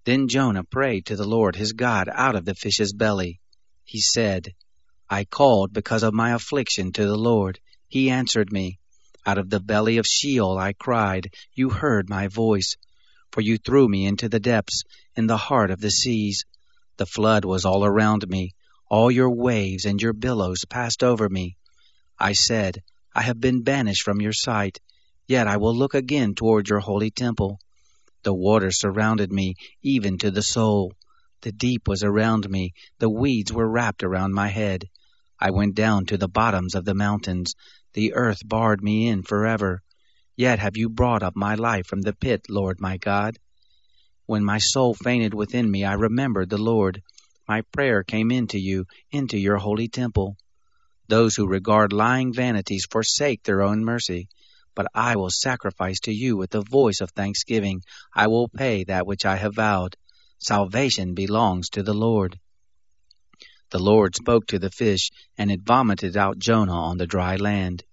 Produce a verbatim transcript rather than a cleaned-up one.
Then Jonah prayed to the Lord his God out of the fish's belly. He said, I called because of my affliction to the Lord. He answered me. Out of the belly of Sheol I cried. You heard my voice. For you threw me into the depths, in the heart of the seas. The flood was all around me. All your waves and your billows passed over me. I said, I have been banished from your sight. Yet I will look again toward your holy temple. The waters surrounded me, even to the soul. The deep was around me. The weeds were wrapped around my head. I went down to the bottoms of the mountains. The earth barred me in forever. Yet have you brought up my life from the pit, Lord my God. When my soul fainted within me, I remembered the Lord. My prayer came into you, into your holy temple. Those who regard lying vanities forsake their own mercy. But I will sacrifice to you with the voice of thanksgiving. I will pay that which I have vowed. Salvation belongs to the Lord. The Lord spoke to the fish, and it vomited out Jonah on the dry land.